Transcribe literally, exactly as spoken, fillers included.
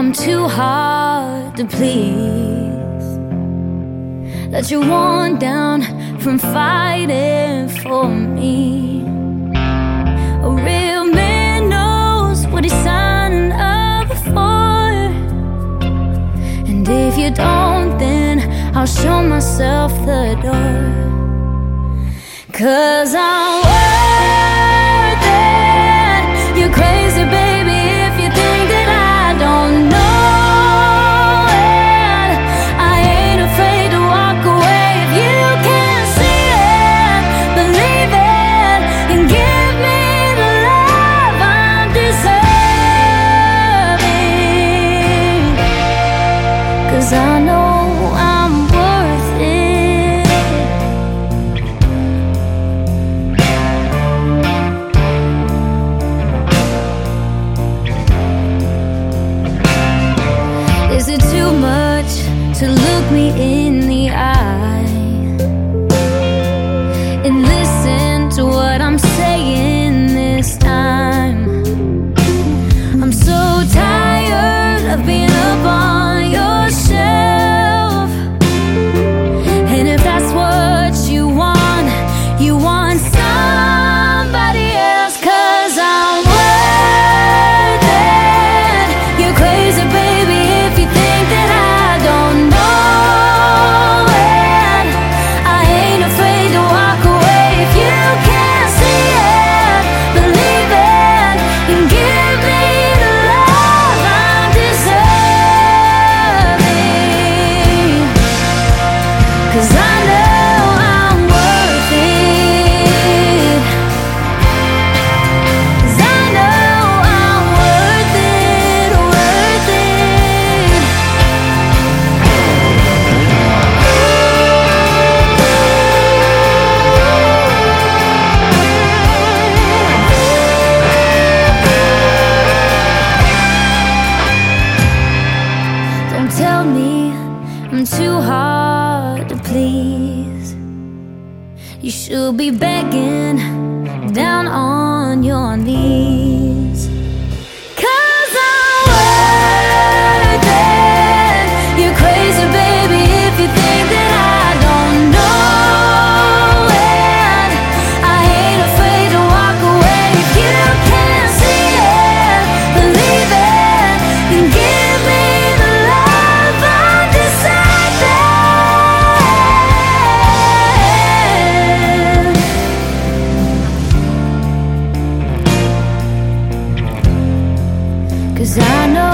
I'm too hard to please, that you're worn down from fighting for me. A real man knows what he's signing up for, and if you don't, then I'll show myself the door. 'Cause I'm worth it. You're crazy, baby, if you think that I don't know it. I ain't afraid to walk away if you can't see it. Believe it and give me the love I'm deserving. 'Cause I know I'm worth it. Is it too much to look me in the eye and listen to what I'm saying this time? I'm so tired of being up on your shelf, and if that's what you want, you want somebody else. 'Cause I'm worth it. You're crazy, baby, if you think that I don't know it. I ain't afraid to walk away if you can't see it. Believe it and give me the love I'm deserving. 'Cause I know I'm worth it. 'Cause I know I'm worth it, worth it. Don't tell me I'm too hard to please. You should be begging down on your knees. 'Cause I'm worth it. You're crazy, baby, if you think that I don't know it. I ain't afraid to walk away if you can't see it. Believe it and give me the love I'm deserving. 'Cause I know